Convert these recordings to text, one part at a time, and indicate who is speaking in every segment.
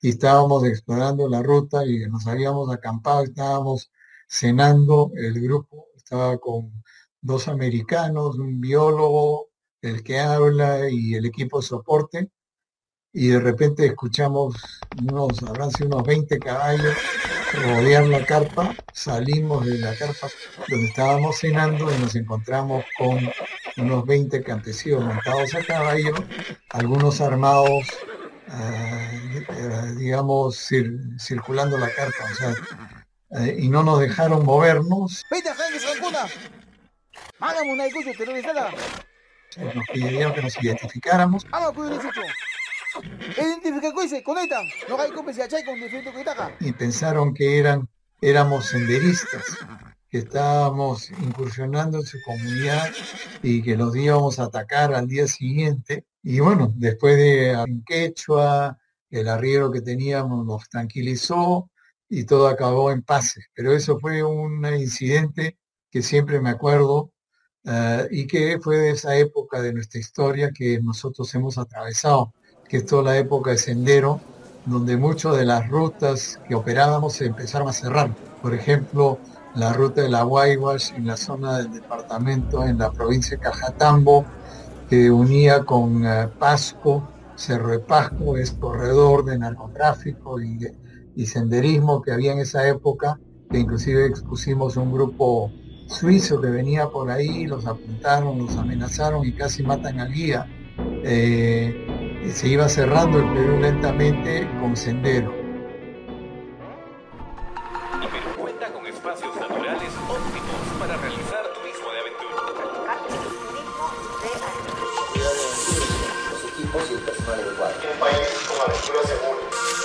Speaker 1: y estábamos explorando la ruta y nos habíamos acampado, estábamos cenando, el grupo estaba con dos americanos, un biólogo, el que habla y el equipo de soporte, y de repente escuchamos habrán sido unos 20 caballos rodear la carpa, salimos de la carpa donde estábamos cenando y nos encontramos con unos 20 campesinos montados a caballo, algunos armados, digamos, circulando la carpa, o sea, y no nos dejaron movernos, nos pidieron que nos identificáramos y pensaron que éramos senderistas, que estábamos incursionando en su comunidad y que los íbamos a atacar al día siguiente. Y bueno, después de en quechua, el arriero que teníamos nos tranquilizó y todo acabó en paz. Pero eso fue un incidente que siempre me acuerdo, y que fue de esa época de nuestra historia que nosotros hemos atravesado, que es toda la época de sendero, donde muchas de las rutas que operábamos se empezaron a cerrar. Por ejemplo, la ruta de la Guayguas en la zona del departamento, en la provincia de Cajatambo, que unía con Pasco, Cerro de Pasco, es corredor de narcotráfico y senderismo que había en esa época, que inclusive expusimos un grupo suizo que venía por ahí, los apuntaron, los amenazaron y casi matan al guía. Eh, Se iba cerrando el Perú lentamente con sendero.
Speaker 2: Y Perú cuenta con espacios naturales óptimos para realizar turismo de aventura.
Speaker 3: Los equipos y el personal adecuado.
Speaker 4: Un país con aventura segura.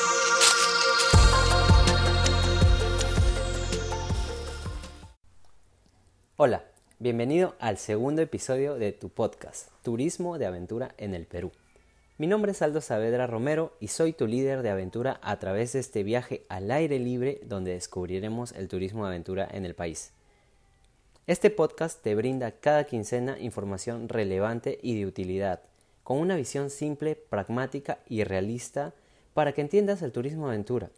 Speaker 5: Hola, bienvenido al segundo episodio de tu podcast, Turismo de Aventura en el Perú. Mi nombre es Aldo Saavedra Romero y soy tu líder de aventura a través de este viaje al aire libre donde descubriremos el turismo de aventura en el país. Este podcast te brinda cada quincena información relevante y de utilidad, con una visión simple, pragmática y realista para que entiendas el turismo de aventura.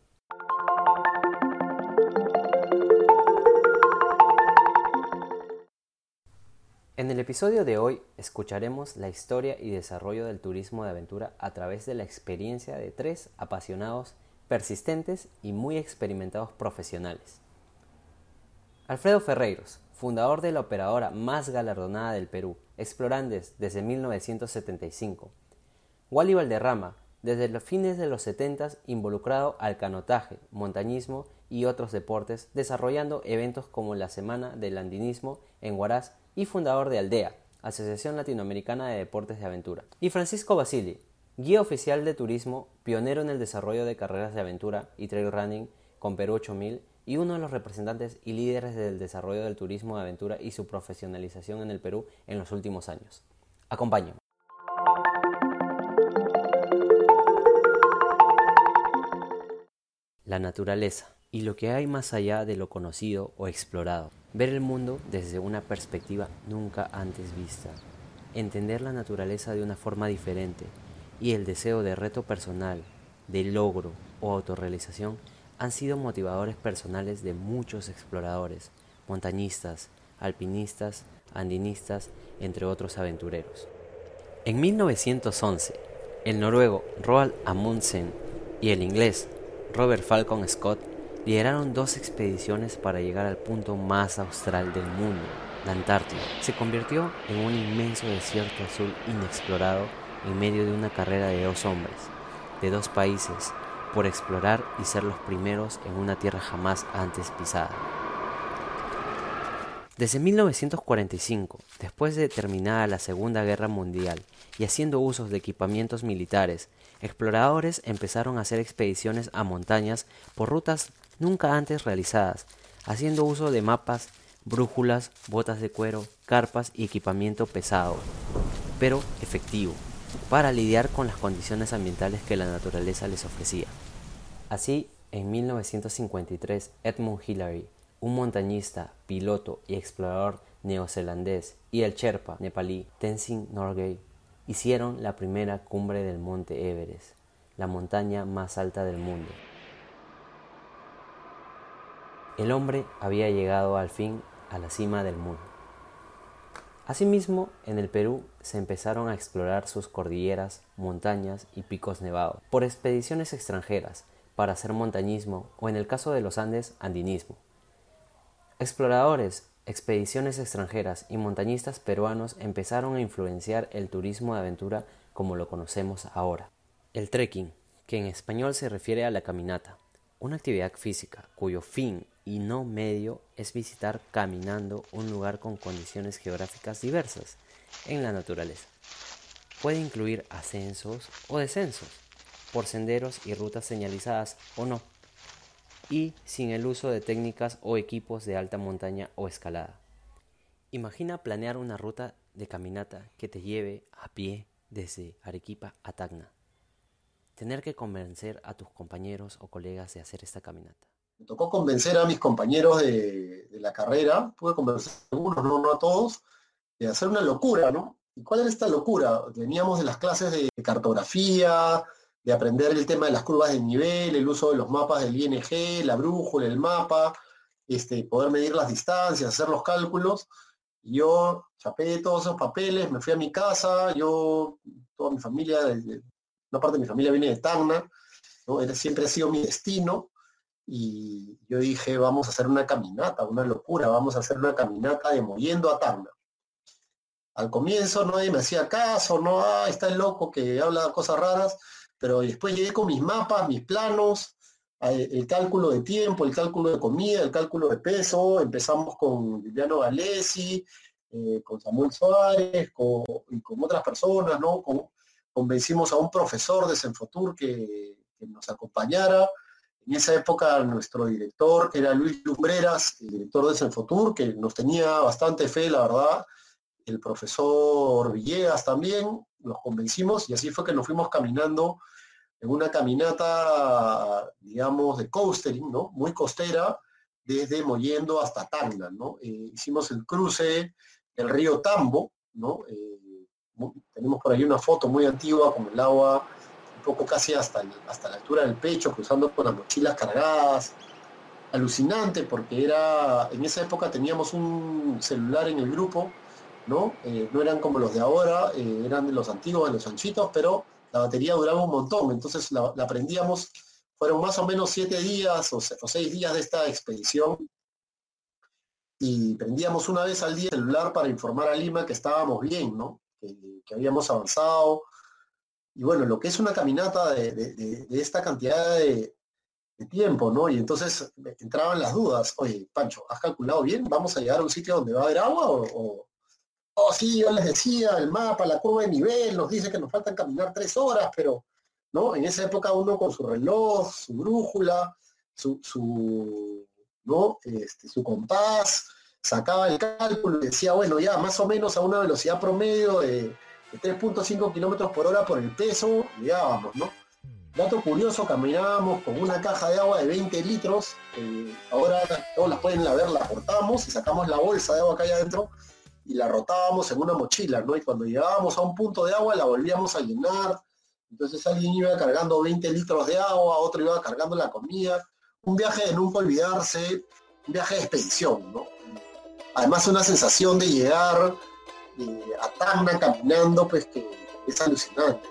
Speaker 5: En el episodio de hoy escucharemos la historia y desarrollo del turismo de aventura a través de la experiencia de 3 apasionados, persistentes y muy experimentados profesionales. Alfredo Ferreiros, fundador de la operadora más galardonada del Perú, Explorandes desde 1975. Wally Valderrama, desde los fines de los 70 involucrado al canotaje, montañismo y otros deportes, desarrollando eventos como la Semana del Andinismo en Huaraz y fundador de Aldea, Asociación Latinoamericana de Deportes de Aventura. Y Francisco Basili, guía oficial de turismo, pionero en el desarrollo de carreras de aventura y trail running con Perú 8000 y uno de los representantes y líderes del desarrollo del turismo de aventura y su profesionalización en el Perú en los últimos años. Acompáñame. La naturaleza y lo que hay más allá de lo conocido o explorado. Ver el mundo desde una perspectiva nunca antes vista. Entender la naturaleza de una forma diferente y el deseo de reto personal, de logro o autorrealización han sido motivadores personales de muchos exploradores, montañistas, alpinistas, andinistas, entre otros aventureros. En 1911, el noruego Roald Amundsen y el inglés Robert Falcon Scott lideraron 2 expediciones para llegar al punto más austral del mundo, la Antártida. Se convirtió en un inmenso desierto azul inexplorado en medio de una carrera de 2 hombres, de 2 países, por explorar y ser los primeros en una tierra jamás antes pisada. Desde 1945, después de terminada la Segunda Guerra Mundial y haciendo usos de equipamientos militares, exploradores empezaron a hacer expediciones a montañas por rutas nunca antes realizadas, haciendo uso de mapas, brújulas, botas de cuero, carpas y equipamiento pesado, pero efectivo, para lidiar con las condiciones ambientales que la naturaleza les ofrecía. Así, en 1953, Edmund Hillary, un montañista, piloto y explorador neozelandés, y el Sherpa nepalí Tenzin Norgay hicieron la primera cumbre del monte Everest, la montaña más alta del mundo. El hombre había llegado al fin a la cima del mundo. Asimismo, en el Perú se empezaron a explorar sus cordilleras, montañas y picos nevados por expediciones extranjeras para hacer montañismo o, en el caso de los Andes, andinismo. Exploradores, expediciones extranjeras y montañistas peruanos empezaron a influenciar el turismo de aventura como lo conocemos ahora. El trekking, que en español se refiere a la caminata, una actividad física cuyo fin y no medio es visitar caminando un lugar con condiciones geográficas diversas en la naturaleza. Puede incluir ascensos o descensos, por senderos y rutas señalizadas o no, y sin el uso de técnicas o equipos de alta montaña o escalada. Imagina planear una ruta de caminata que te lleve a pie desde Arequipa a Tacna. Tener que convencer a tus compañeros o colegas de hacer esta caminata.
Speaker 3: Me tocó convencer a mis compañeros de la carrera, pude convencer a algunos, no a todos, de hacer una locura, ¿no? ¿Y cuál era esta locura? Veníamos de las clases de cartografía, de aprender el tema de las curvas de nivel, el uso de los mapas del ING, la brújula, el mapa, poder medir las distancias, hacer los cálculos. Y yo chapé todos esos papeles, me fui a mi casa, toda mi familia, una parte de mi familia viene de Tacna, ¿no? Siempre ha sido mi destino. Y yo dije, vamos a hacer una caminata, una locura, vamos a hacer una caminata de Mollendo a Tacna. Al comienzo nadie me hacía caso, no, está el loco que habla cosas raras, pero después llegué con mis mapas, mis planos, el cálculo de tiempo, el cálculo de comida, el cálculo de peso. Empezamos con Liliano Galesi, con Samuel Suárez, y con otras personas, ¿no? Convencimos a un profesor de Senfotur que nos acompañara. En esa época nuestro director era Luis Lumbreras, el director de Senfotur, que nos tenía bastante fe, la verdad. El profesor Villegas también, los convencimos y así fue que nos fuimos caminando en una caminata, digamos, de coastering, ¿no? Muy costera, desde Mollendo hasta Tacna, ¿no? Hicimos el cruce del río Tambo, ¿no? Tenemos por ahí una foto muy antigua con el agua un poco casi hasta la altura del pecho, cruzando con las mochilas cargadas. Alucinante, porque en esa época teníamos un celular en el grupo, ¿no? No eran como los de ahora, eran de los antiguos, de los anchitos, pero la batería duraba un montón, entonces la prendíamos. Fueron más o menos 7 días o 6 días de esta expedición, y prendíamos una vez al día el celular para informar a Lima que estábamos bien, ¿no? Que habíamos avanzado. Y bueno, lo que es una caminata de esta cantidad de tiempo, ¿no? Y entonces entraban las dudas. Oye, Pancho, ¿has calculado bien? ¿Vamos a llegar a un sitio donde va a haber agua? Oh, sí, yo les decía, el mapa, la curva de nivel, nos dice que nos faltan caminar 3 horas, pero, ¿no? En esa época uno con su reloj, su brújula, ¿no? Su compás, sacaba el cálculo y decía, bueno, ya más o menos a una velocidad promedio de 3.5 kilómetros por hora por el peso, llegábamos, ¿no? Dato curioso, caminábamos con una caja de agua de 20 litros, ahora todos las pueden ver, la cortamos y sacamos la bolsa de agua que hay adentro y la rotábamos en una mochila, ¿no? Y cuando llegábamos a un punto de agua la volvíamos a llenar. Entonces alguien iba cargando 20 litros de agua, otro iba cargando la comida. Un viaje de nunca olvidarse, un viaje de expedición, ¿no? Además una sensación de llegar a Tacna caminando, pues que es alucinante.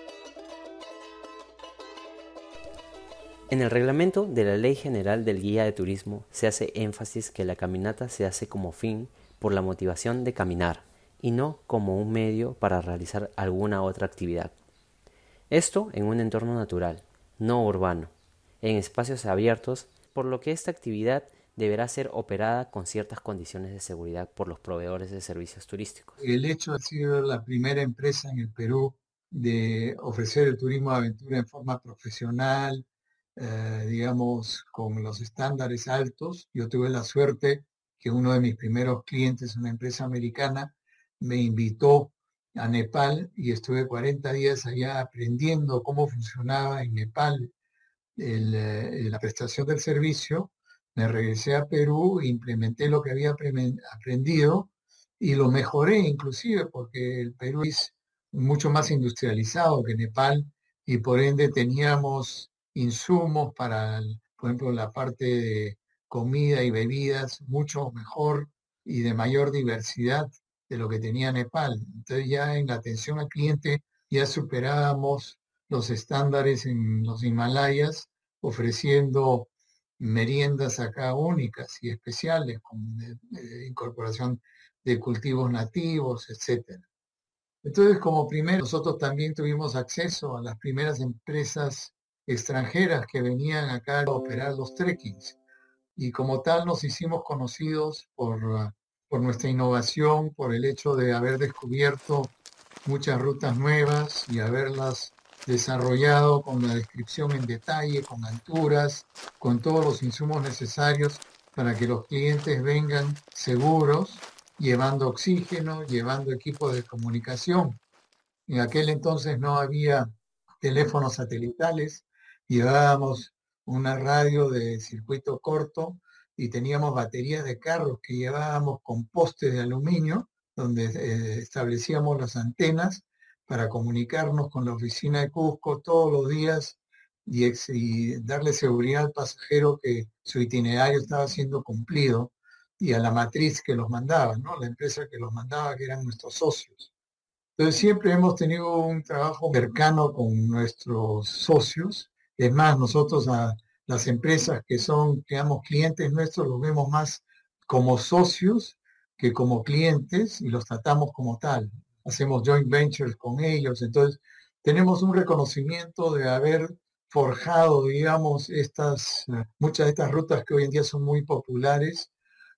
Speaker 5: En el reglamento de la Ley General del Guía de Turismo se hace énfasis que la caminata se hace como fin por la motivación de caminar y no como un medio para realizar alguna otra actividad. Esto en un entorno natural, no urbano, en espacios abiertos, por lo que esta actividad deberá ser operada con ciertas condiciones de seguridad por los proveedores de servicios turísticos.
Speaker 1: El hecho de ser la primera empresa en el Perú de ofrecer el turismo de aventura en forma profesional, digamos, con los estándares altos. Yo tuve la suerte que uno de mis primeros clientes, una empresa americana, me invitó a Nepal y estuve 40 días allá aprendiendo cómo funcionaba en Nepal la prestación del servicio. Me regresé a Perú, implementé lo que había aprendido y lo mejoré inclusive porque el Perú es mucho más industrializado que Nepal y por ende teníamos insumos para, por ejemplo, la parte de comida y bebidas mucho mejor y de mayor diversidad de lo que tenía Nepal. Entonces ya en la atención al cliente ya superábamos los estándares en los Himalayas, ofreciendo meriendas acá únicas y especiales, con incorporación de cultivos nativos, etcétera. Entonces, como primero, nosotros también tuvimos acceso a las primeras empresas extranjeras que venían acá a operar los trekkings. Y como tal nos hicimos conocidos por nuestra innovación, por el hecho de haber descubierto muchas rutas nuevas y haberlas desarrollado con la descripción en detalle, con alturas, con todos los insumos necesarios para que los clientes vengan seguros, llevando oxígeno, llevando equipos de comunicación. En aquel entonces no había teléfonos satelitales, llevábamos una radio de circuito corto y teníamos baterías de carros que llevábamos con postes de aluminio, donde establecíamos las antenas para comunicarnos con la oficina de Cusco todos los días y darle seguridad al pasajero que su itinerario estaba siendo cumplido y a la matriz que los mandaba, ¿no? La empresa que los mandaba, que eran nuestros socios. Entonces siempre hemos tenido un trabajo cercano con nuestros socios. Es más, nosotros a las empresas que son, digamos, clientes nuestros, los vemos más como socios que como clientes y los tratamos como tal. Hacemos joint ventures con ellos. Entonces tenemos un reconocimiento de haber forjado, digamos, muchas de estas rutas que hoy en día son muy populares,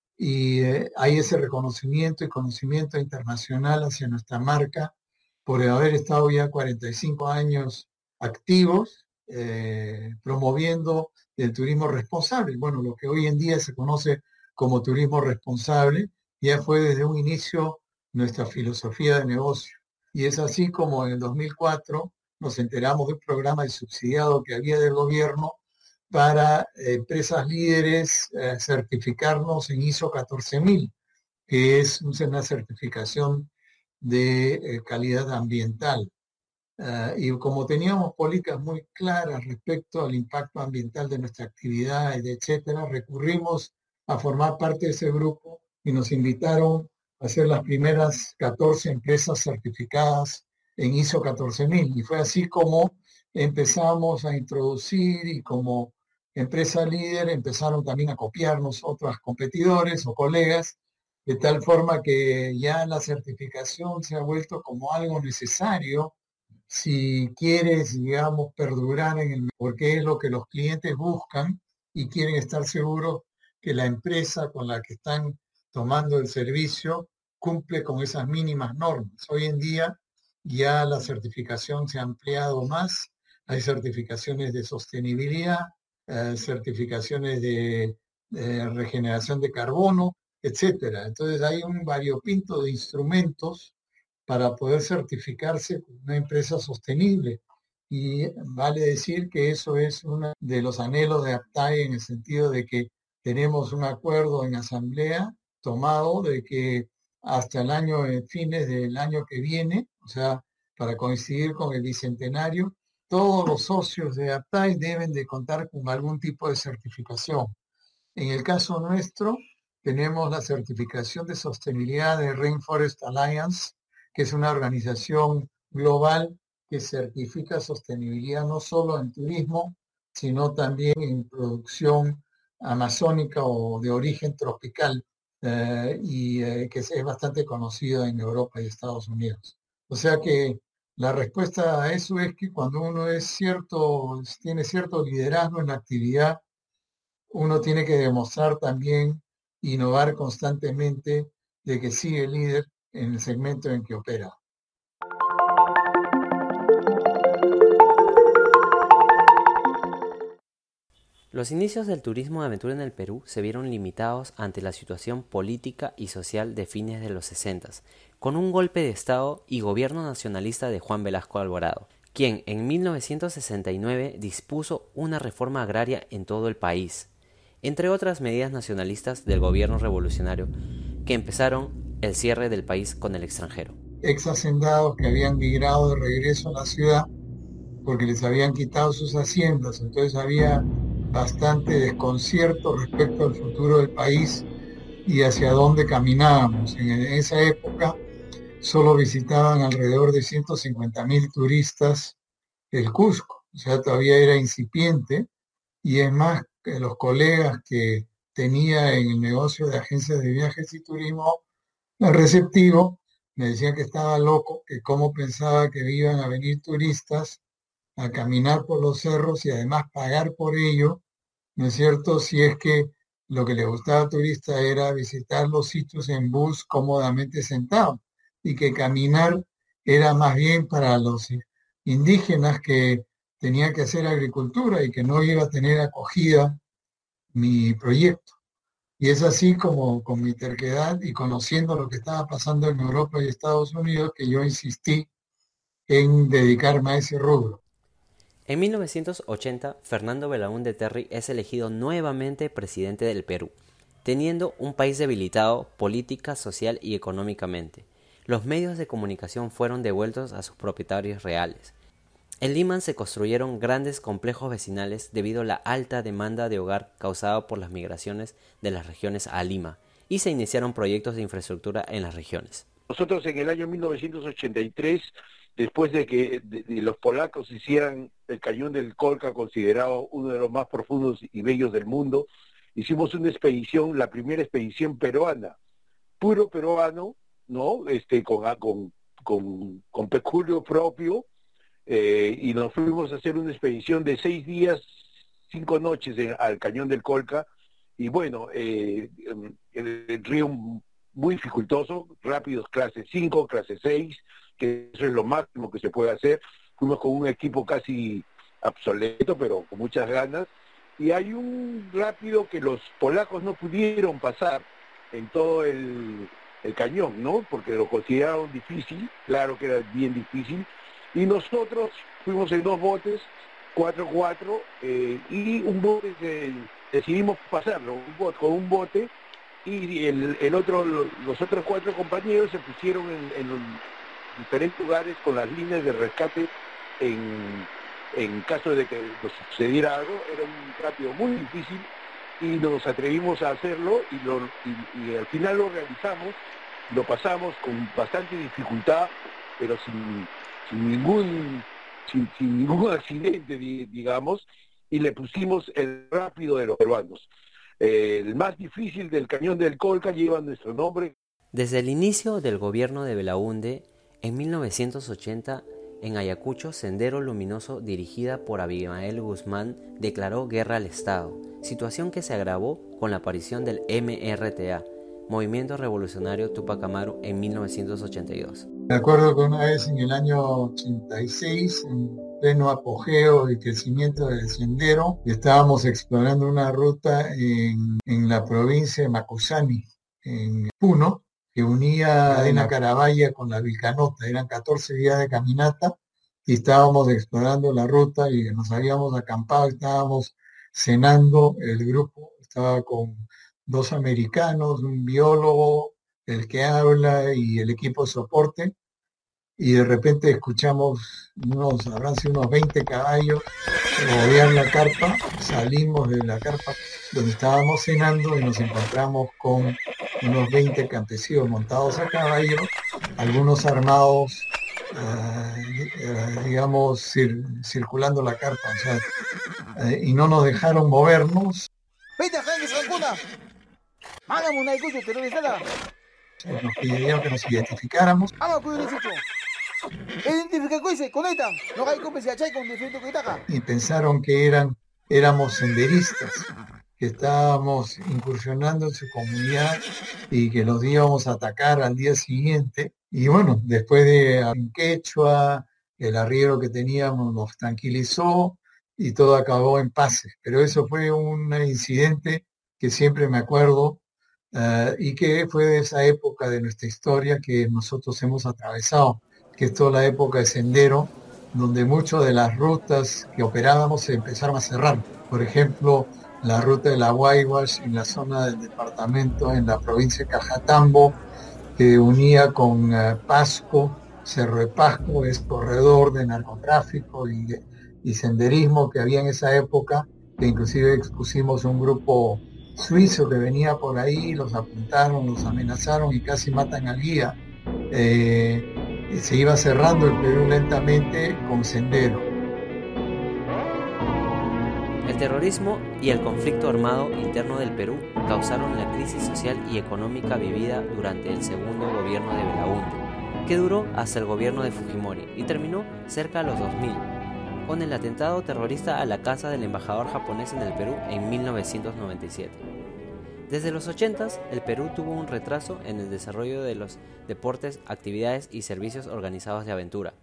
Speaker 1: y hay ese reconocimiento y conocimiento internacional hacia nuestra marca por haber estado ya 45 años activos promoviendo el turismo responsable. Bueno, lo que hoy en día se conoce como turismo responsable ya fue desde un inicio nuestra filosofía de negocio. Y es así como en el 2004 nos enteramos de un programa de subsidiado que había del gobierno para empresas líderes certificarnos en ISO 14000, que es una certificación de calidad ambiental. Y como teníamos políticas muy claras respecto al impacto ambiental de nuestra actividad, etcétera, recurrimos a formar parte de ese grupo y nos invitaron a ser las primeras 14 empresas certificadas en ISO 14000. Y fue así como empezamos a introducir, y como empresa líder empezaron también a copiarnos otros competidores o colegas, de tal forma que ya la certificación se ha vuelto como algo necesario si quieres, digamos, perdurar porque es lo que los clientes buscan y quieren estar seguros que la empresa con la que están tomando el servicio cumple con esas mínimas normas. Hoy en día ya la certificación se ha ampliado más, hay certificaciones de sostenibilidad, certificaciones de regeneración de carbono, etcétera. Entonces hay un variopinto de instrumentos para poder certificarse como una empresa sostenible. Y vale decir que eso es uno de los anhelos de APTAI, en el sentido de que tenemos un acuerdo en asamblea tomado de que hasta fines del año que viene, o sea, para coincidir con el bicentenario, todos los socios de APTAI deben de contar con algún tipo de certificación. En el caso nuestro, tenemos la certificación de sostenibilidad de Rainforest Alliance, que es una organización global que certifica sostenibilidad no solo en turismo, sino también en producción amazónica o de origen tropical, que es bastante conocida en Europa y Estados Unidos. O sea que la respuesta a eso es que cuando uno tiene cierto liderazgo en la actividad, uno tiene que demostrar también, innovar constantemente, de que sigue líder en el segmento en que opera.
Speaker 5: Los inicios del turismo de aventura en el Perú se vieron limitados ante la situación política y social de fines de los 60, con un golpe de Estado y gobierno nacionalista de Juan Velasco Alvarado, quien en 1969 dispuso una reforma agraria en todo el país, entre otras medidas nacionalistas del gobierno revolucionario, que empezaron el cierre del país con el extranjero.
Speaker 1: Ex hacendados que habían migrado de regreso a la ciudad porque les habían quitado sus haciendas, entonces había bastante desconcierto respecto al futuro del país y hacia dónde caminábamos. En esa época solo visitaban alrededor de 150.000 turistas el Cusco, o sea, todavía era incipiente, y es más, que los colegas que tenía en el negocio de agencias de viajes y turismo receptivo, me decían que estaba loco, que cómo pensaba que iban a venir turistas a caminar por los cerros y además pagar por ello, ¿no es cierto? Si es que lo que le gustaba al turista era visitar los sitios en bus cómodamente sentado y que caminar era más bien para los indígenas que tenían que hacer agricultura y que no iba a tener acogida mi proyecto. Y es así como con mi terquedad y conociendo lo que estaba pasando en Europa y Estados Unidos que yo insistí en dedicarme a ese rubro.
Speaker 5: En 1980, Fernando Belaúnde Terry es elegido nuevamente presidente del Perú, teniendo un país debilitado política, social y económicamente. Los medios de comunicación fueron devueltos a sus propietarios reales. En Lima se construyeron grandes complejos vecinales debido a la alta demanda de hogar causada por las migraciones de las regiones a Lima, y se iniciaron proyectos de infraestructura en las regiones.
Speaker 6: Nosotros en el año 1983, después de que los polacos hicieran el Cañón del Colca, considerado uno de los más profundos y bellos del mundo, hicimos una expedición, la primera expedición peruana, puro peruano, ¿no? Con peculio propio, y nos fuimos a hacer una expedición de 6 días, 5 noches al Cañón del Colca, y bueno, el río muy dificultoso, rápidos clase 5, clase 6, que eso es lo máximo que se puede hacer. Fuimos con un equipo casi obsoleto, pero con muchas ganas, y hay un rápido que los polacos no pudieron pasar en todo el cañón, ¿no? Porque lo consideraron difícil, claro que era bien difícil, y nosotros fuimos en 2 botes, 4-4, y un bote decidimos pasarlo, con un bote, y los otros 4 compañeros se pusieron en los diferentes lugares con las líneas de rescate en caso de que nos sucediera algo. Era un rápido muy difícil y nos atrevimos a hacerlo y al final lo realizamos, lo pasamos con bastante dificultad, pero sin ningún accidente, digamos, y le pusimos el rápido de los peruanos. El más difícil del Cañón del Colca lleva nuestro nombre.
Speaker 5: Desde el inicio del gobierno de Belaúnde, en 1980, en Ayacucho, Sendero Luminoso, dirigida por Abimael Guzmán, declaró guerra al Estado, situación que se agravó con la aparición del MRTA, Movimiento Revolucionario Tupac Amaru, en 1982.
Speaker 1: Me acuerdo que una vez en el año 86, en pleno apogeo y crecimiento del sendero, estábamos explorando una ruta en la provincia de Macusani, en Puno, que unía Cadena Carabaya con la Vilcanota. Eran 14 días de caminata y estábamos explorando la ruta y nos habíamos acampado, estábamos cenando, el grupo estaba con 2 americanos, un biólogo, el que habla y el equipo de soporte, y de repente escuchamos habrán sido unos 20 caballos rodear la carpa. Salimos de la carpa donde estábamos cenando y nos encontramos con unos 20 campesinos montados a caballo, algunos armados, digamos, circulando la carpa, o sea, y no nos dejaron movernos. Nos pidieron que nos identificáramos. Y pensaron que éramos senderistas, que estábamos incursionando en su comunidad y que los íbamos a atacar al día siguiente. Y bueno, después de en quechua, el arriero que teníamos nos tranquilizó y todo acabó en paces. Pero eso fue un incidente que siempre me acuerdo, y que fue de esa época de nuestra historia que nosotros hemos atravesado, que es toda la época de sendero, donde muchas de las rutas que operábamos se empezaron a cerrar. Por ejemplo, la ruta de la Guayguas en la zona del departamento, en la provincia de Cajatambo, que unía con Pasco, Cerro de Pasco, es corredor de narcotráfico y y senderismo que había en esa época, que inclusive expusimos un grupo suizo que venía por ahí, los apuntaron, los amenazaron y casi matan al guía. Se iba cerrando el Perú lentamente con sendero.
Speaker 5: El terrorismo y el conflicto armado interno del Perú causaron la crisis social y económica vivida durante el segundo gobierno de Belaúnde, que duró hasta el gobierno de Fujimori y terminó cerca de los 2000, con el atentado terrorista a la casa del embajador japonés en el Perú en 1997. Desde los 80s, el Perú tuvo un retraso en el desarrollo de los deportes, actividades y servicios organizados de aventura.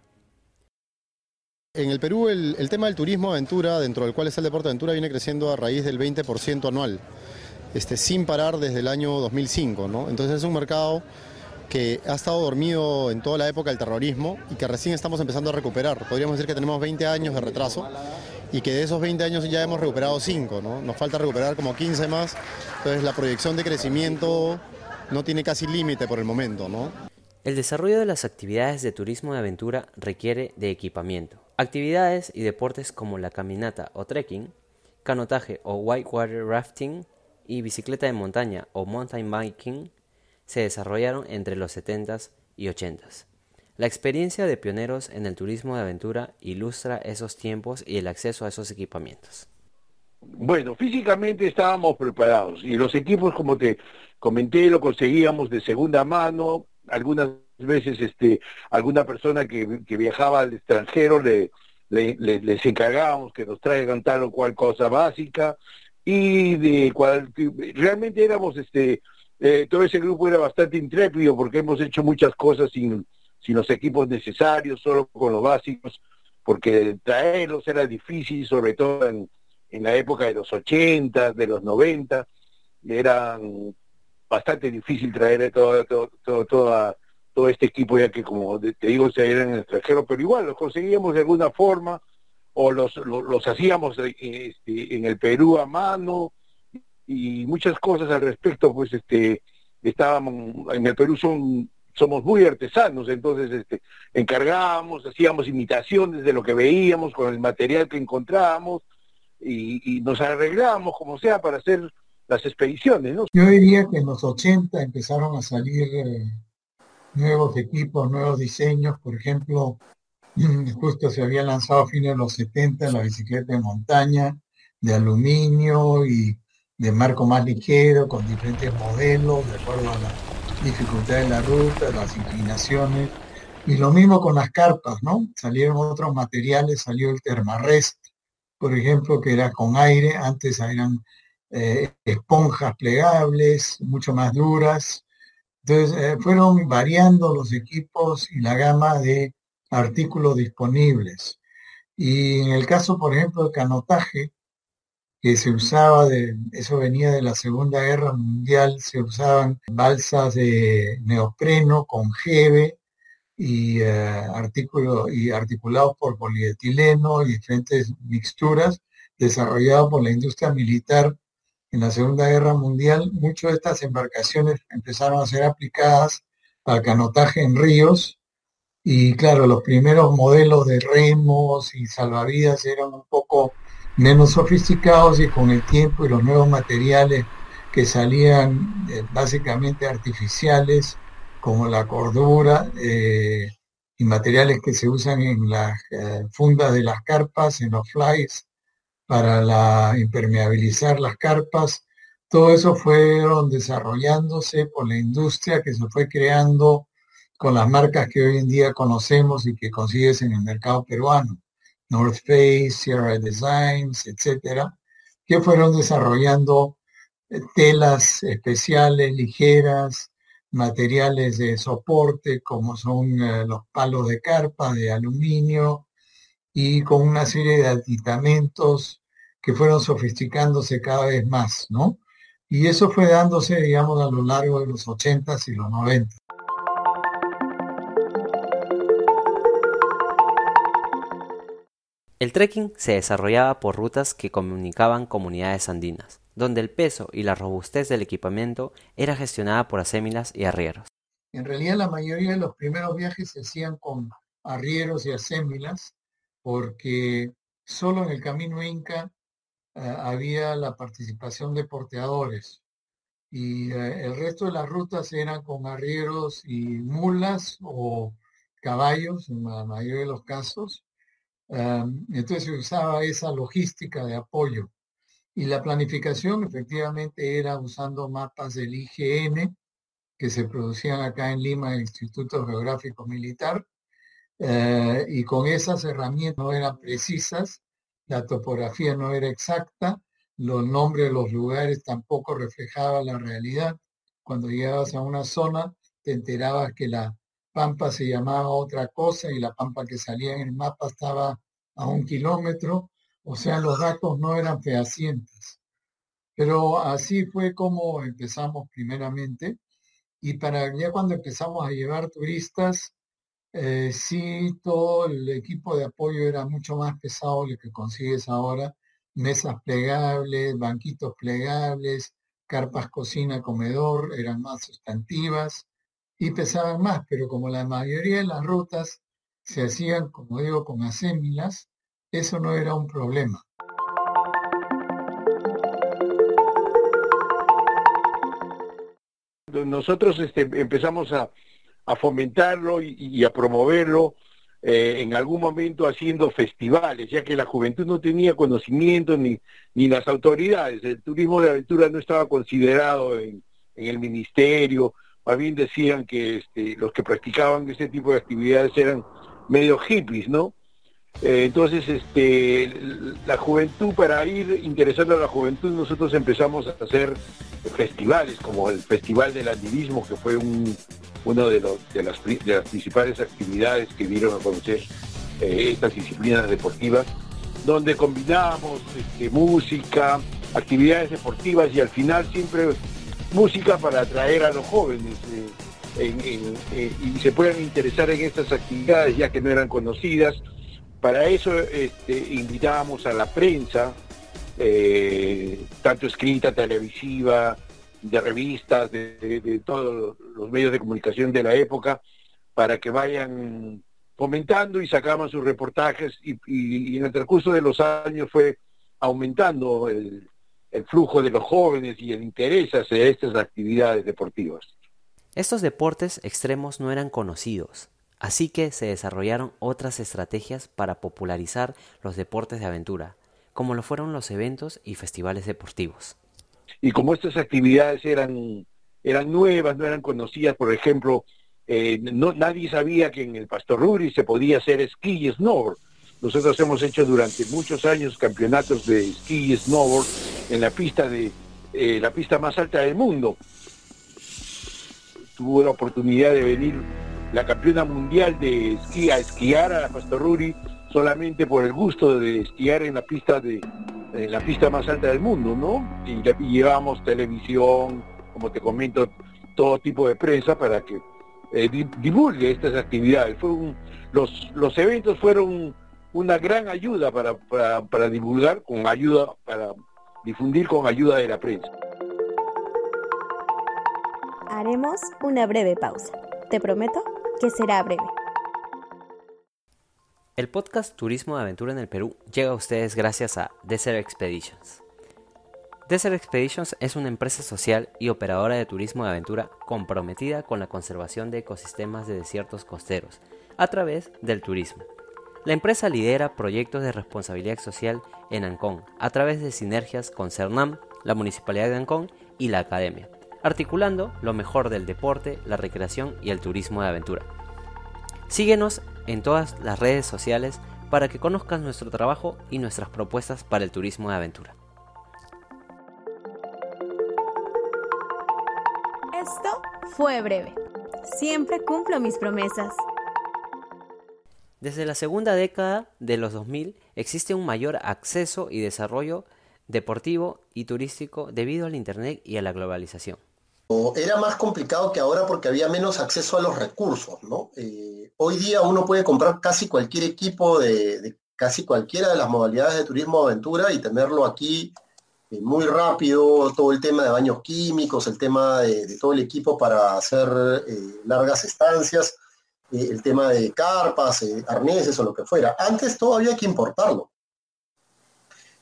Speaker 7: En el Perú el tema del turismo aventura, dentro del cual está el deporte de aventura, viene creciendo a raíz del 20% anual, sin parar desde el año 2005, ¿no? Entonces es un mercado que ha estado dormido en toda la época del terrorismo y que recién estamos empezando a recuperar. Podríamos decir que tenemos 20 años de retraso y que de esos 20 años ya hemos recuperado 5, ¿no? Nos falta recuperar como 15 más, entonces la proyección de crecimiento no tiene casi límite por el momento, ¿no?
Speaker 5: El desarrollo de las actividades de turismo de aventura requiere de equipamiento. Actividades y deportes como la caminata o trekking, canotaje o whitewater rafting y bicicleta de montaña o mountain biking se desarrollaron entre los 70s y 80s. La experiencia de pioneros en el turismo de aventura ilustra esos tiempos y el acceso a esos equipamientos.
Speaker 6: Bueno, físicamente estábamos preparados y los equipos, como te comenté, lo conseguíamos de segunda mano. Algunas veces alguna persona que viajaba al extranjero les encargábamos que nos traigan tal o cual cosa básica y realmente éramos todo ese grupo era bastante intrépido porque hemos hecho muchas cosas sin los equipos necesarios, solo con los básicos, porque traerlos era difícil, sobre todo en la época de los 80, de los 90, era bastante difícil traer todo este equipo, ya que, como te digo, se era en el extranjero, pero igual los conseguíamos de alguna forma, o los hacíamos en el Perú a mano, y muchas cosas al respecto, pues estábamos, en el Perú somos muy artesanos, entonces encargábamos, hacíamos imitaciones de lo que veíamos con el material que encontrábamos, y nos arreglábamos como sea para hacer las expediciones, ¿no?
Speaker 1: Yo diría que en los 80 empezaron a salir nuevos equipos, nuevos diseños. Por ejemplo, justo se había lanzado a fines de los 70 la bicicleta de montaña de aluminio y de marco más ligero, con diferentes modelos de acuerdo a la dificultad de la ruta, las inclinaciones. Y lo mismo con las carpas, ¿no? Salieron otros materiales, salió el Thermarest, por ejemplo, que era con aire. Antes eran esponjas plegables, mucho más duras. Entonces fueron variando los equipos y la gama de artículos disponibles. Y en el caso, por ejemplo, del canotaje, que se usaba, eso venía de la Segunda Guerra Mundial, se usaban balsas de neopreno con jeve y articulados por polietileno y diferentes mixturas desarrollados por la industria militar en la Segunda Guerra Mundial. Muchas de estas embarcaciones empezaron a ser aplicadas al canotaje en ríos y claro, los primeros modelos de remos y salvavidas eran un poco menos sofisticados y con el tiempo y los nuevos materiales que salían básicamente artificiales, como la cordura y materiales que se usan en las fundas de las carpas, en los flies, para impermeabilizar las carpas. Todo eso fueron desarrollándose por la industria que se fue creando con las marcas que hoy en día conocemos y que consigues en el mercado peruano. North Face, Sierra Designs, etcétera, que fueron desarrollando telas especiales, ligeras, materiales de soporte como son los palos de carpa de aluminio y con una serie de aditamentos que fueron sofisticándose cada vez más, ¿no? Y eso fue dándose, digamos, a lo largo de los 80s y los 90s.
Speaker 5: El trekking se desarrollaba por rutas que comunicaban comunidades andinas, donde el peso y la robustez del equipamiento era gestionada por acémilas y arrieros.
Speaker 1: En realidad la mayoría de los primeros viajes se hacían con arrieros y acémilas porque solo en el Camino Inca había la participación de porteadores y el resto de las rutas eran con arrieros y mulas o caballos en la mayoría de los casos. Entonces se usaba esa logística de apoyo. Y la planificación efectivamente era usando mapas del IGN que se producían acá en Lima, el Instituto Geográfico Militar, y con esas herramientas no eran precisas, la topografía no era exacta, los nombres de los lugares tampoco reflejaban la realidad. Cuando llegabas a una zona, te enterabas que la pampa se llamaba otra cosa y la pampa que salía en el mapa estaba a 1 kilómetro, o sea, los datos no eran fehacientes. Pero así fue como empezamos primeramente, y para ya cuando empezamos a llevar turistas, sí, todo el equipo de apoyo era mucho más pesado de lo que consigues ahora. Mesas plegables, banquitos plegables, carpas cocina, comedor, eran más sustantivas y pesaban más, pero como la mayoría de las rutas se hacían, como digo, con acémilas, eso no era un problema.
Speaker 6: Nosotros empezamos a fomentarlo y a promoverlo, en algún momento haciendo festivales, ya que la juventud no tenía conocimiento ni las autoridades. El turismo de aventura no estaba considerado en el ministerio, más bien decían que los que practicaban este tipo de actividades eran medio hippies, ¿no? Entonces, la juventud, para ir interesando a la juventud, nosotros empezamos a hacer festivales, como el Festival del Andinismo, que fue uno de las principales actividades que dieron a conocer estas disciplinas deportivas, donde combinábamos música, actividades deportivas y al final siempre música para atraer a los jóvenes y se puedan interesar en estas actividades, ya que no eran conocidas. Para eso invitábamos a la prensa, tanto escrita, televisiva, de revistas, de todos los medios de comunicación de la época, para que vayan fomentando y sacaban sus reportajes y en el transcurso de los años fue aumentando el flujo de los jóvenes y el interés hacia estas actividades deportivas.
Speaker 5: Estos deportes extremos no eran conocidos, así que se desarrollaron otras estrategias para popularizar los deportes de aventura, como lo fueron los eventos y festivales deportivos.
Speaker 6: Y como estas actividades eran nuevas, no eran conocidas, por ejemplo, nadie sabía que en el Pastoruri se podía hacer esquí y snowboard. Nosotros hemos hecho durante muchos años campeonatos de esquí y snowboard en la pista más alta del mundo. Tuvo la oportunidad de venir la campeona mundial de esquí a esquiar a la Pastoruri solamente por el gusto de esquiar en la pista más alta del mundo, ¿no? Y llevamos televisión, como te comento, todo tipo de prensa para que divulgue estas actividades. Los eventos fueron una gran ayuda para divulgar, para difundir con ayuda de la prensa.
Speaker 8: Haremos una breve pausa. Te prometo que será breve.
Speaker 5: El podcast Turismo de Aventura en el Perú llega a ustedes gracias a Desert Expeditions. Desert Expeditions es una empresa social y operadora de turismo de aventura comprometida con la conservación de ecosistemas de desiertos costeros a través del turismo. La empresa lidera proyectos de responsabilidad social en Ancón a través de sinergias con CERNAM, la Municipalidad de Ancón y la Academia, articulando lo mejor del deporte, la recreación y el turismo de aventura. Síguenos en todas las redes sociales para que conozcas nuestro trabajo y nuestras propuestas para el turismo de aventura.
Speaker 8: Esto fue breve. Siempre cumplo mis promesas.
Speaker 5: Desde la segunda década de los 2000 existe un mayor acceso y desarrollo deportivo y turístico debido al Internet y a la globalización.
Speaker 3: Era más complicado que ahora porque había menos acceso a los recursos, ¿no? Hoy día uno puede comprar casi cualquier equipo de casi cualquiera de las modalidades de turismo de aventura y tenerlo aquí muy rápido, todo el tema de baños químicos, el tema de todo el equipo para hacer largas estancias, el tema de carpas, arneses o lo que fuera. Antes todo había que importarlo.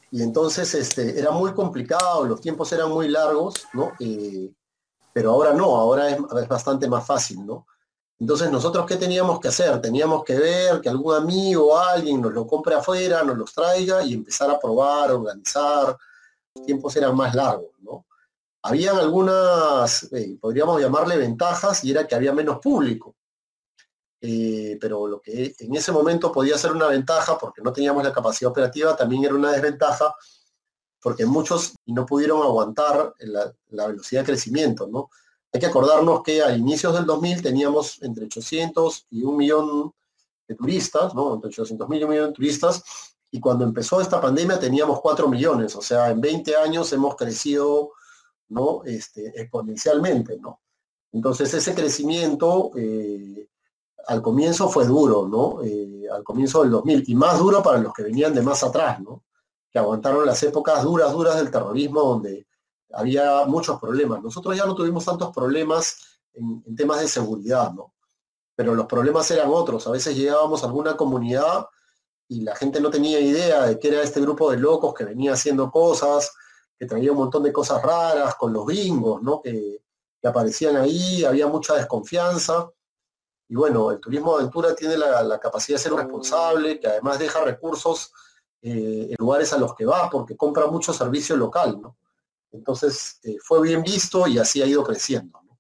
Speaker 3: Y entonces era muy complicado, los tiempos eran muy largos, ¿no? Pero ahora no, ahora es bastante más fácil, ¿no? Entonces, ¿nosotros qué teníamos que hacer? Teníamos que ver que algún amigo o alguien nos lo compre afuera, nos los traiga y empezar a probar, organizar. Los tiempos eran más largos, ¿no? Habían algunas, podríamos llamarle ventajas, y era que había menos público. Pero lo que en ese momento podía ser una ventaja, porque no teníamos la capacidad operativa, también era una desventaja, porque muchos no pudieron aguantar la velocidad de crecimiento, ¿no? Hay que acordarnos que a inicios del 2000 teníamos entre 800 y 1 millón de turistas, ¿no? Entre 800.000 y 1 millón de turistas, y cuando empezó esta pandemia teníamos 4 millones, o sea, en 20 años hemos crecido, ¿no? Exponencialmente, ¿no? Entonces ese crecimiento al comienzo fue duro, ¿no? Al comienzo del 2000, y más duro para los que venían de más atrás, ¿no? Que aguantaron las épocas duras del terrorismo, donde había muchos problemas. Nosotros ya no tuvimos tantos problemas en temas de seguridad, ¿no? Pero los problemas eran otros. A veces llegábamos a alguna comunidad y la gente no tenía idea de qué era este grupo de locos que venía haciendo cosas, que traía un montón de cosas raras con los gringos, ¿no? Que aparecían ahí, había mucha desconfianza. Y bueno, el turismo de aventura tiene la capacidad de ser un responsable, que además deja recursos en lugares a los que va, porque compra mucho servicio local, ¿no? Entonces fue bien visto y así ha ido creciendo, ¿no?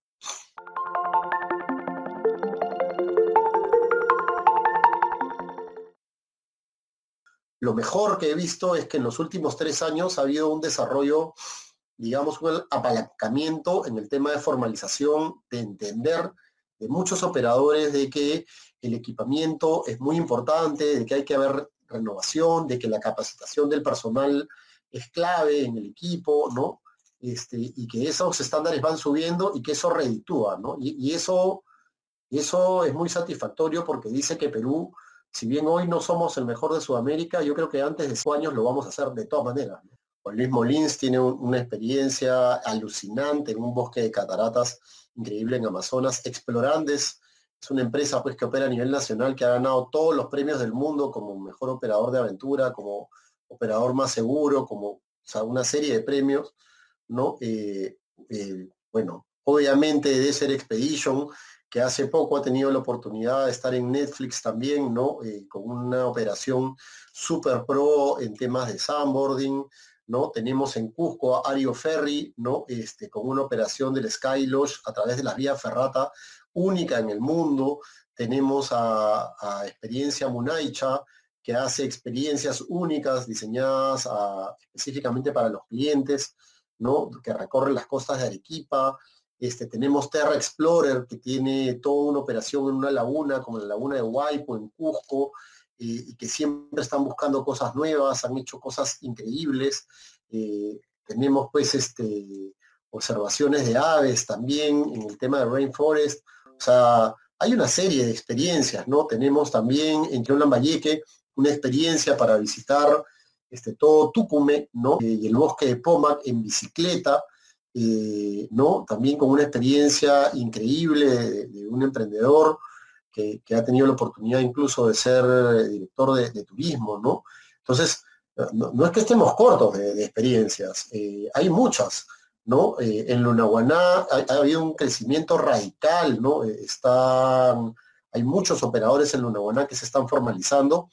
Speaker 3: Lo mejor que he visto es que en los últimos 3 años ha habido un desarrollo, digamos, un apalancamiento en el tema de formalización, de entender de muchos operadores de que el equipamiento es muy importante, de que hay que haber renovación, de que la capacitación del personal es clave en el equipo, ¿no? Y que esos estándares van subiendo y que eso reditúa, ¿no? Y eso es muy satisfactorio, porque dice que Perú, si bien hoy no somos el mejor de Sudamérica, yo creo que antes de 5 años lo vamos a hacer de todas maneras, ¿no? Juan Luis Molins tiene una experiencia alucinante en un bosque de cataratas increíble en Amazonas. Explorandes es una empresa, pues, que opera a nivel nacional, que ha ganado todos los premios del mundo como mejor operador de aventura, como operador más seguro, como, o sea, una serie de premios, ¿no? Bueno, obviamente Desert Expedition, que hace poco ha tenido la oportunidad de estar en Netflix también, ¿no? Con una operación super pro en temas de sandboarding, ¿no? Tenemos en Cusco a Ario Ferry, ¿no? Con una operación del Sky Lodge a través de la vía ferrata única en el mundo. Tenemos a Experiencia Munaicha, que hace experiencias únicas diseñadas específicamente para los clientes, ¿no? Que recorren las costas de Arequipa. Tenemos Terra Explorer, que tiene toda una operación en una laguna, como la laguna de Huaypo, en Cusco, y que siempre están buscando cosas nuevas, han hecho cosas increíbles. Tenemos, pues, observaciones de aves también en el tema de Rainforest. O sea, hay una serie de experiencias, ¿no? Tenemos también en Lambayeque una experiencia para visitar todo Tucumé, ¿no? Y el bosque de Pomac en bicicleta, ¿no? También con una experiencia increíble de un emprendedor que ha tenido la oportunidad incluso de ser director de turismo, ¿no? Entonces, no es que estemos cortos de experiencias, hay muchas, ¿no? En Lunahuaná ha habido un crecimiento radical, ¿no? Hay muchos operadores en Lunahuaná que se están formalizando.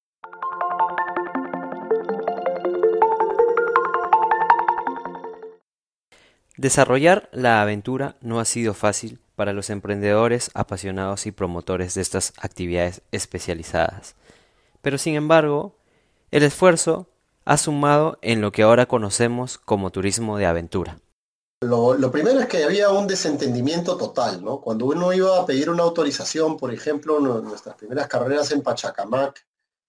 Speaker 5: Desarrollar la aventura no ha sido fácil para los emprendedores apasionados y promotores de estas actividades especializadas. Pero sin embargo, el esfuerzo ha sumado en lo que ahora conocemos como turismo de aventura.
Speaker 3: Lo primero es que había un desentendimiento total, ¿no? Cuando uno iba a pedir una autorización, por ejemplo, nuestras primeras carreras en Pachacamac,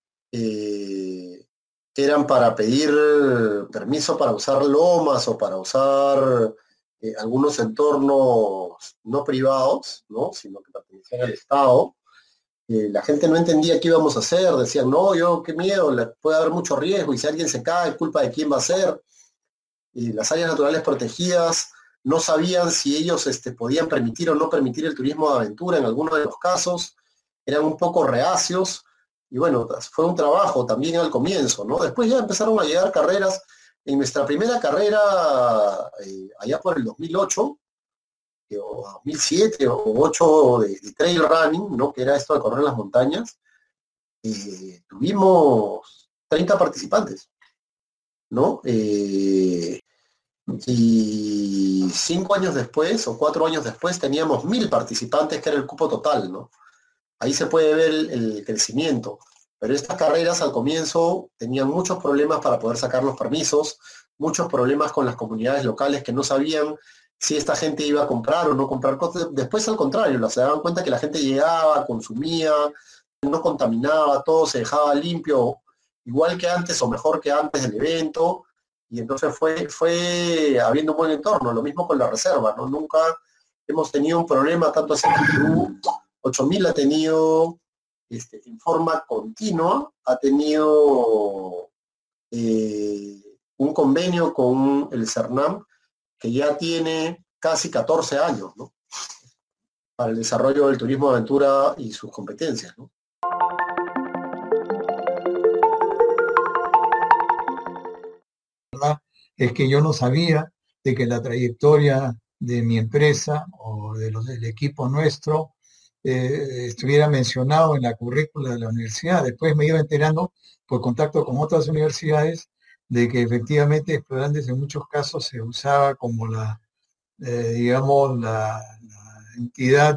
Speaker 3: eran para pedir permiso para usar lomas o para usar algunos entornos no privados, ¿no? Sino que pertenecían al Estado. La gente no entendía qué íbamos a hacer, decían, no, qué miedo, puede haber mucho riesgo, y si alguien se cae, ¿culpa de quién va a ser? Y las áreas naturales protegidas no sabían si ellos podían permitir o no permitir el turismo de aventura en algunos de los casos, eran un poco reacios. y bueno, fue un trabajo también al comienzo, ¿no? Después ya empezaron a llegar carreras. En nuestra primera carrera, allá por el 2008, o 2007 o 2008 de trail running, ¿no? Que era esto de correr en las montañas, tuvimos 30 participantes, ¿no? Y 5 años después o 4 años después teníamos 1000 participantes, que era el cupo total, ¿no? Ahí se puede ver el crecimiento. Pero estas carreras al comienzo tenían muchos problemas para poder sacar los permisos, muchos problemas con las comunidades locales que no sabían si esta gente iba a comprar o no comprar cosas. Después al contrario, se daban cuenta que la gente llegaba, consumía, no contaminaba, todo se dejaba limpio, igual que antes o mejor que antes del evento, y entonces fue habiendo un buen entorno. Lo mismo con la reserva, ¿no? Nunca hemos tenido un problema, tanto así que Perú 8000 ha tenido, en forma continua, ha tenido un convenio con el CERNAM que ya tiene casi 14 años, ¿no? Para el desarrollo del turismo de aventura y sus competencias, ¿no?
Speaker 1: Es que yo no sabía de que la trayectoria de mi empresa o del equipo nuestro estuviera mencionado en la currícula de la universidad. Después me iba enterando por contacto con otras universidades de que efectivamente Explorandes en muchos casos se usaba como digamos, la entidad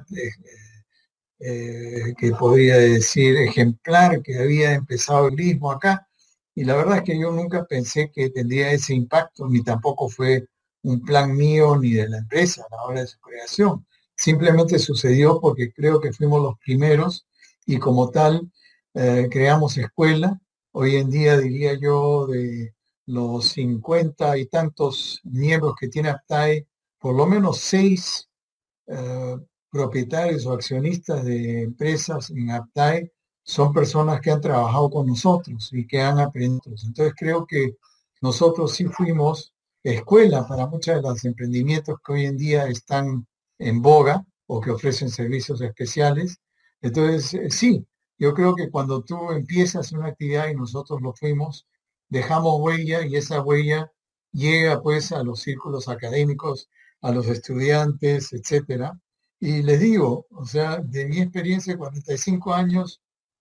Speaker 1: que podría decir ejemplar que había empezado el turismo acá. Y la verdad es que yo nunca pensé que tendría ese impacto, ni tampoco fue un plan mío ni de la empresa a la hora de su creación. Simplemente sucedió porque creo que fuimos los primeros y como tal creamos escuela. Hoy en día diría yo de los 50 y tantos miembros que tiene APTAE, por lo menos 6 propietarios o accionistas de empresas en APTAE son personas que han trabajado con nosotros y que han aprendido. Entonces creo que nosotros sí fuimos escuela para muchos de los emprendimientos que hoy en día están en boga o que ofrecen servicios especiales. Entonces, sí, yo creo que cuando tú empiezas una actividad y nosotros lo fuimos, dejamos huella y esa huella llega pues a los círculos académicos, a los estudiantes, etcétera. Y les digo, o sea, de mi experiencia de 45 años,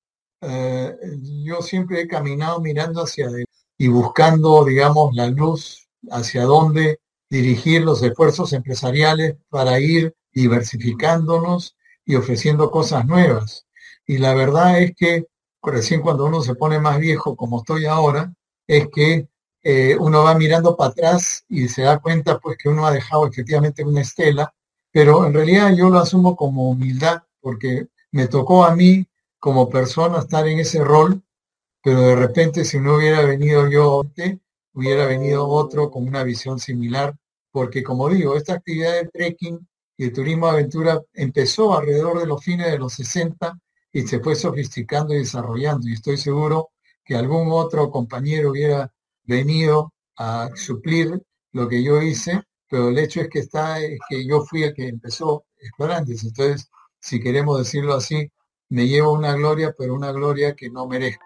Speaker 1: yo siempre he caminado mirando hacia adelante y buscando, digamos, la luz hacia dónde dirigir los esfuerzos empresariales para ir diversificándonos y ofreciendo cosas nuevas. Y la verdad es que recién cuando uno se pone más viejo, como estoy ahora, es que uno va mirando para atrás y se da cuenta pues que uno ha dejado efectivamente una estela, pero en realidad yo lo asumo como humildad porque me tocó a mí como persona estar en ese rol, pero de repente si no hubiera venido yo, hubiera venido otro con una visión similar, porque como digo, esta actividad de trekking y de turismo de aventura empezó alrededor de los fines de los 60 y se fue sofisticando y desarrollando, y estoy seguro que algún otro compañero hubiera venido a suplir lo que yo hice, pero el hecho es que yo fui el que empezó Explorantes. Entonces, si queremos decirlo así, me llevo una gloria, pero una gloria que no merezco.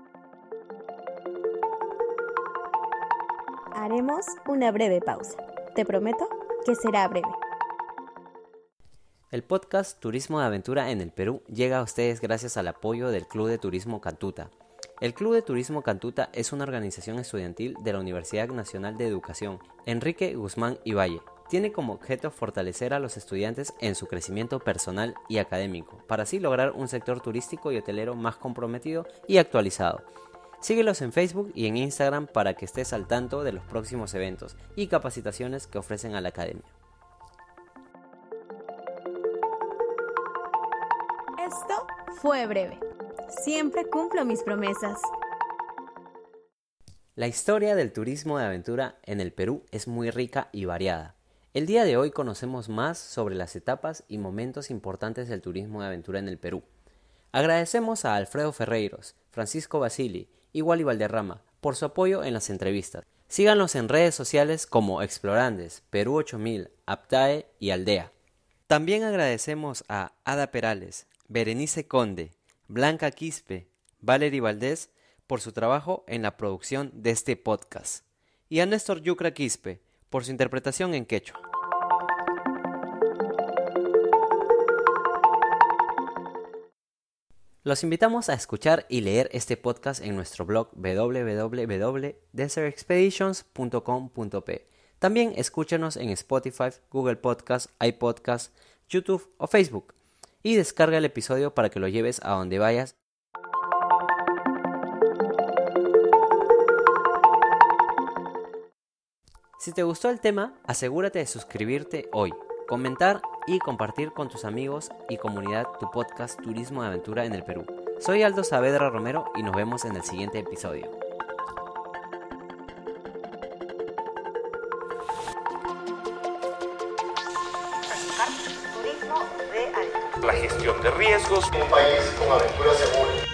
Speaker 8: Haremos una breve pausa. Te prometo que será breve.
Speaker 5: El podcast Turismo de Aventura en el Perú llega a ustedes gracias al apoyo del Club de Turismo Cantuta. El Club de Turismo Cantuta es una organización estudiantil de la Universidad Nacional de Educación Enrique Guzmán y Valle. Tiene como objeto fortalecer a los estudiantes en su crecimiento personal y académico, para así lograr un sector turístico y hotelero más comprometido y actualizado. Síguelos en Facebook y en Instagram para que estés al tanto de los próximos eventos y capacitaciones que ofrecen a la academia.
Speaker 8: Esto fue breve. Siempre cumplo mis promesas.
Speaker 5: La historia del turismo de aventura en el Perú es muy rica y variada. El día de hoy conocemos más sobre las etapas y momentos importantes del turismo de aventura en el Perú. Agradecemos a Alfredo Ferreiros, Francisco Basili y Wally Valderrama por su apoyo en las entrevistas. Síganos en redes sociales como Explorandes, Perú 8000, APTAE y Aldea. También agradecemos a Ada Perales, Berenice Conde, Blanca Quispe, Valery Valdés por su trabajo en la producción de este podcast y a Néstor Yucra Quispe por su interpretación en quechua. Los invitamos a escuchar y leer este podcast en nuestro blog www.desertexpeditions.com.p. También escúchanos en Spotify, Google Podcast, iPodcast, YouTube o Facebook y descarga el episodio para que lo lleves a donde vayas. Si te gustó el tema, asegúrate de suscribirte hoy, comentar y compartir con tus amigos y comunidad tu podcast Turismo de Aventura en el Perú. Soy Aldo Saavedra Romero y nos vemos en el siguiente episodio.
Speaker 2: La gestión de riesgos.
Speaker 4: Un país con aventura segura.